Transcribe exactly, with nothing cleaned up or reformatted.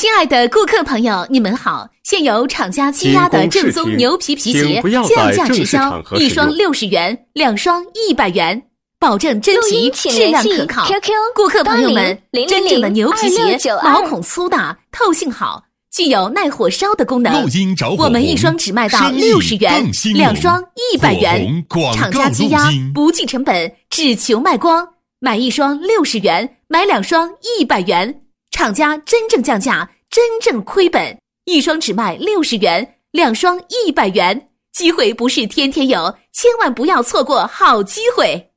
亲爱的顾客朋友，你们好！现有厂家积压的正宗牛皮皮鞋降价直销，一双六十元，两双一百元，保证真皮，质量可靠。顾客朋友们，真正的牛皮鞋毛孔粗大，透性好，具有耐火烧的功能。我们一双只卖到六十元，两双一百元，厂家积压，不计成本，只求卖光。买一双六十元，买两双一百元。厂家真正降价，真正亏本，一双只卖六十元，两双一百元，机会不是天天有，千万不要错过好机会。